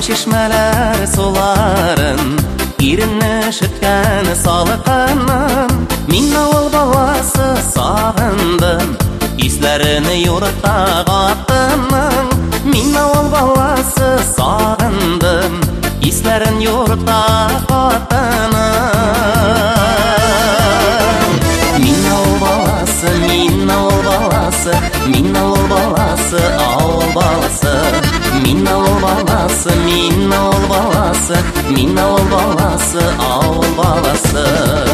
чишмәләр суларын, иренне шөткән салыкыннан, мин авыл баласы сагындым, исләрен юртта гатының. Мин авыл баласы сагындым, исләрен юртта гатының. Мин авыл баласы, мин авыл баласы, мин авыл баласы, авыл баласы. Мин авыл баласы, мин авыл баласы, мин авыл баласы, авыл баласы.